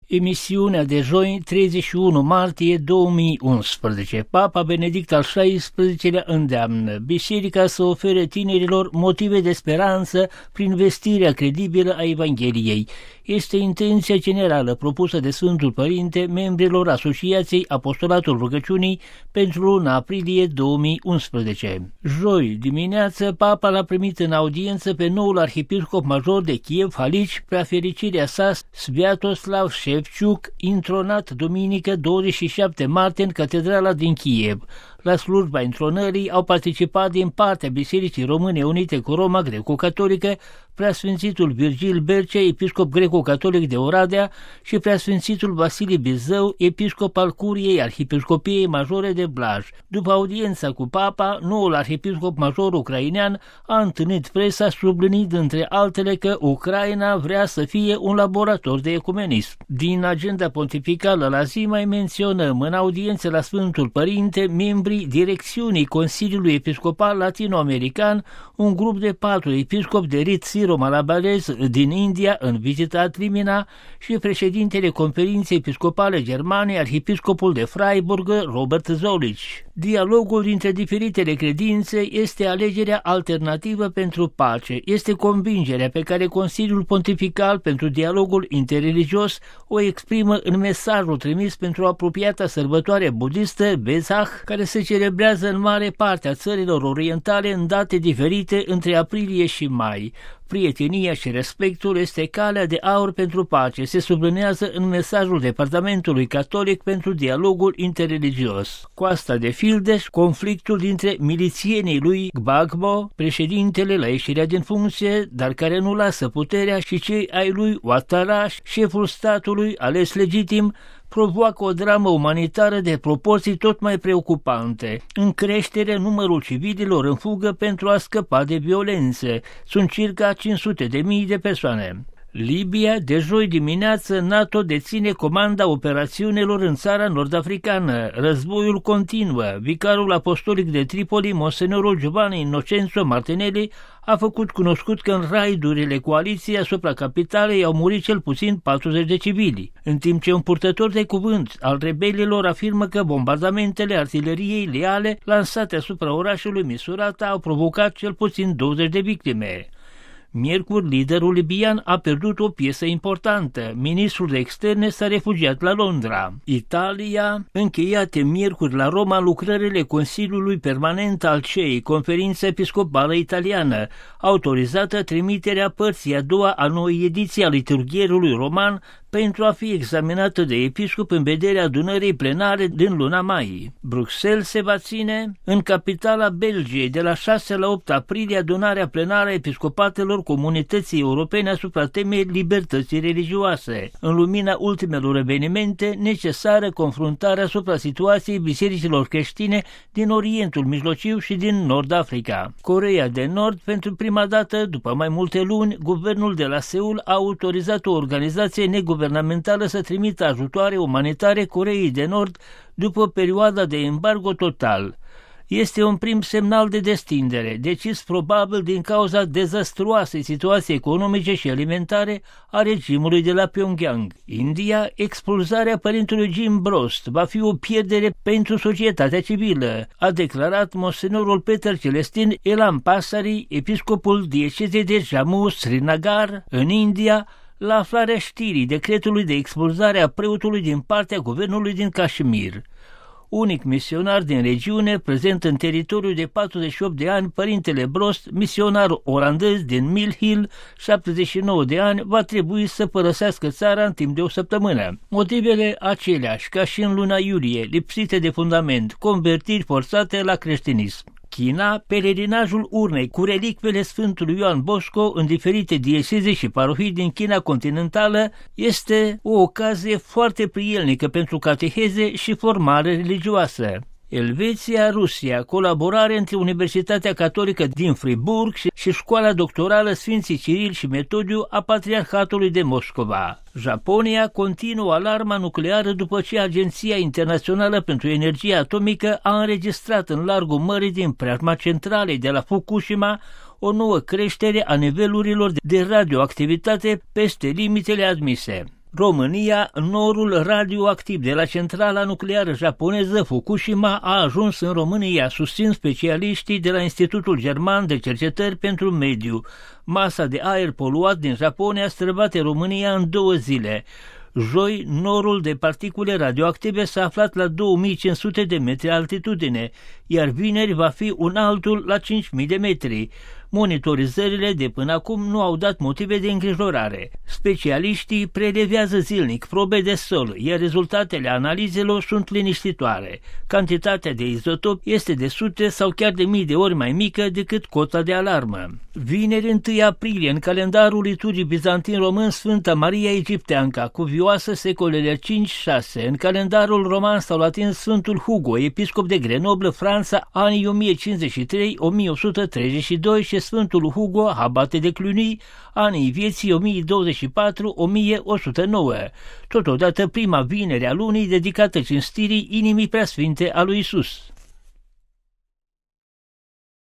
Emisiunea de joi, 31 martie 2011. Papa Benedict al XVI-lea îndeamnă biserica să ofere tinerilor motive de speranță prin vestirea credibilă a Evangheliei. Este intenția generală propusă de Sfântul Părinte membrilor Asociației Apostolatul Rugăciunii pentru luna aprilie 2011. Joi dimineață, Papa l-a primit în audiență pe noul arhiepiscop major de Kiev, Halici, preafericirea sa Sviatoslav Șevciuc, intronat duminică 27 martie în catedrala din Kiev. La slujba intronării au participat din partea Bisericii Române Unite cu Roma Greco-Catolică Preasfințitul Virgil Bercea, episcop greco-catolic de Oradea, și Preasfințitul Vasile Bizău, episcop al Curiei Arhiepiscopiei Majore de Blaj. După audiența cu Papa, noul arhiepiscop major ucrainean a întâlnit presa, subliniind între altele că Ucraina vrea să fie un laborator de ecumenism. Din agenda pontificală la zi mai menționăm în audiență la Sfântul Părinte membrii direcțiunii Consiliului Episcopal Latino-American, un grup de 4 episcopi de rit siro-malabarez din India în vizită ad limina, și președintele Conferinței Episcopale Germane, arhiepiscopul de Freiburg, Robert Zolich. Dialogul dintre diferitele credințe este alegerea alternativă pentru pace. Este convingerea pe care Consiliul Pontifical pentru Dialogul Interreligios o exprimă în mesajul trimis pentru apropiata sărbătoare budistă Vesak, care se celebrează în mare parte a țărilor orientale în date diferite între aprilie și mai. Prietenia și respectul este calea de aur pentru pace, se sublinează în mesajul Departamentului Catolic pentru Dialogul Interreligios. Coasta de Fildeș, conflictul dintre milițienii lui Gbagbo, președintele la ieșirea din funcție, dar care nu lasă puterea, și cei ai lui Ouattara, șeful statului ales legitim, provoacă o dramă umanitară de proporții tot mai preocupante. În creștere numărul civililor în fugă pentru a scăpa de violențe. Sunt circa 500.000 de persoane. Libia, de joi dimineață, NATO deține comanda operațiunilor în țara nord-africană. Războiul continuă. Vicarul apostolic de Tripoli, monsenorul Giovanni Innocenzo Martinelli, a făcut cunoscut că în raidurile coaliției asupra capitalei au murit cel puțin 40 de civili, în timp ce un purtător de cuvânt al rebelilor afirmă că bombardamentele artileriei leale lansate asupra orașului Misurata au provocat cel puțin 20 de victime. Miercuri, liderul libian a pierdut o piesă importantă. Ministrul de externe s-a refugiat la Londra. Italia, încheiate miercuri la Roma lucrările Consiliului Permanent al CEI, Conferința Episcopală Italiană, autorizată trimiterea părții a doua a noii ediții a liturghierului roman pentru a fi examinată de episcop în vederea adunării plenare din luna mai. Bruxelles se va ține în capitala Belgiei de la 6 la 8 aprilie adunarea plenară a episcopatelor Comunității Europene asupra temei libertății religioase, în lumina ultimelor evenimente necesară confruntarea asupra situației bisericilor creștine din Orientul Mijlociu și din Nord-Africa. Coreea de Nord, pentru prima dată după mai multe luni, guvernul de la Seul a autorizat o organizație neguvernamentală să trimită ajutoare umanitare Coreei de Nord după perioada de embargo total. Este un prim semnal de destindere, decis probabil din cauza dezastruoasei situații economice și alimentare a regimului de la Pyongyang. India, expulzarea părintelui Jim Brost va fi o pierdere pentru societatea civilă, a declarat monsenorul Peter Celestin Elam Pasari, episcopul diecezei de Jammu Srinagar, în India, la aflarea știrii decretului de expulzare a preotului din partea guvernului din Kashmir. Unic misionar din regiune, prezent în teritoriul de 48 de ani, părintele Brost, misionar olandez din Mill Hill, 79 de ani, va trebui să părăsească țara în timp de o săptămână. Motivele aceleași ca și în luna iulie, lipsite de fundament, convertiri forțate la creștinism. China, pelerinajul urnei cu relicvele Sfântului Ioan Bosco în diferite dieceze și parohii din China continentală este o ocazie foarte prielnică pentru cateheze și formare religioasă. Elveția, Rusia, colaborare între Universitatea Catolică din Friburg și Școala Doctorală Sfinții Ciril și Metodiu a Patriarhatului de Moscova. Japonia continuă alarma nucleară după ce Agenția Internațională pentru Energie Atomică a înregistrat în largul mării din preajma centralei de la Fukushima o nouă creștere a nivelurilor de radioactivitate peste limitele admise. România, norul radioactiv de la centrala nucleară japoneză Fukushima a ajuns în România, susțin specialiștii de la Institutul German de Cercetări pentru Mediu. Masa de aer poluat din Japonia străbate România în 2 zile. Joi, norul de particule radioactive s-a aflat la 2500 de metri altitudine, iar vineri va fi un altul la 5000 de metri. Monitorizările de până acum nu au dat motive de îngrijorare. Specialiștii prelevează zilnic probe de sol, iar rezultatele analizelor sunt liniștitoare. Cantitatea de izotop este de sute sau chiar de mii de ori mai mică decât cota de alarmă. Vineri 1 aprilie, în calendarul liturgic bizantin român, Sfânta Maria Egipteanca, cuvioasă secolele 5-6, în calendarul roman sau latin Sfântul Hugo, episcop de Grenoble, Franța, anii 1053-1132 și Sfântul Hugo, abate de Cluny, anii vieții 1024-1109. Totodată prima vinere a lunii dedicată cinstirii inimii preasfinte a lui Isus.